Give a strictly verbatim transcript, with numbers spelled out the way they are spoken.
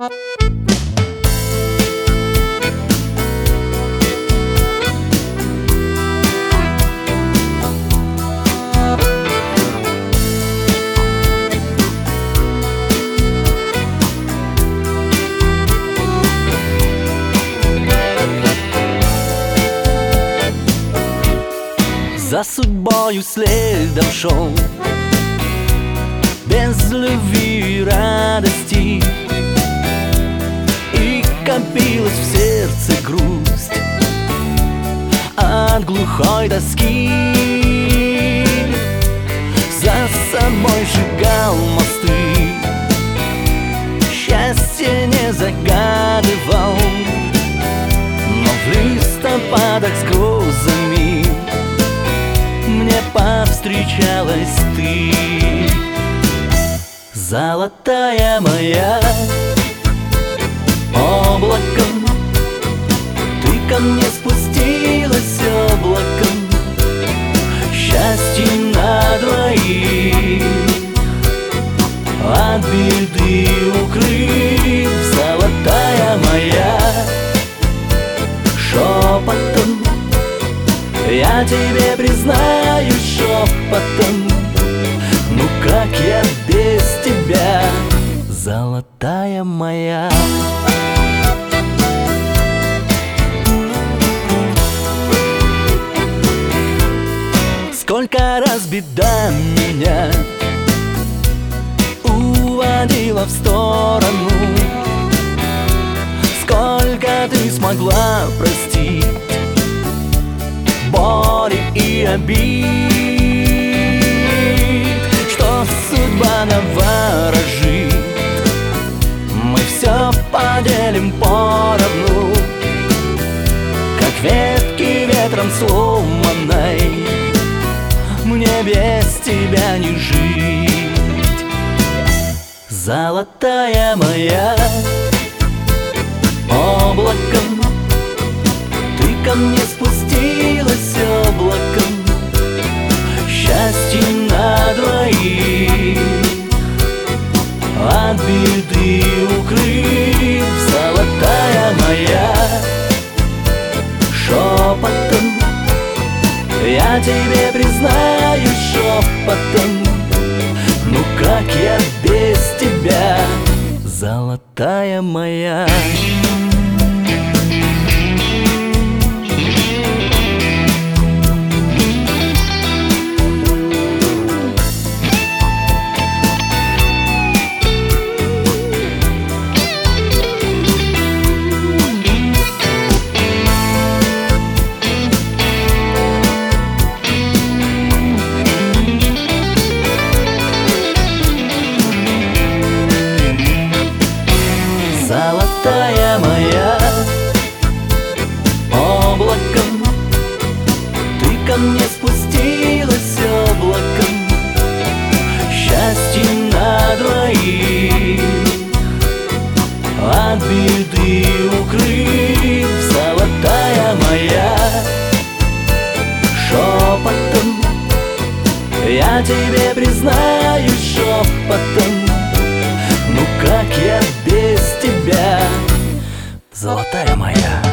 За судьбою следом шел, без любви и радости, и копилась в сердце грусть от глухой тоски. За собой сжигал мосты, счастье не загадывал, но в листопадах с грозами мне повстречалась ты, золотая моя. Облаком ты ко мне спустилась, облаком счастье на двоих, от беды укрыв, золотая моя. Шепотом я тебе признаюсь, шепотом, ну как я без тебя, золотая моя. Сколько раз беда меня уводила в сторону, сколько ты смогла простить боли и обид, что судьба наворожит, мы все поделим поровну, как ветки ветром сломанной, мне без тебя не жить, золотая моя. Облаком ты ко мне спустилась, облаком счастье на двоих, от беды укрыв, золотая моя. Шепотом я тебе признаюсь, шепотом, ну как я без тебя, золотая моя. Золотая моя, облаком ты ко мне спустилась, облаком счастье на двоих, от беды укрыв, золотая моя. Шепотом я тебе признаюсь, шепотом, ну как я без тебя, золотая моя.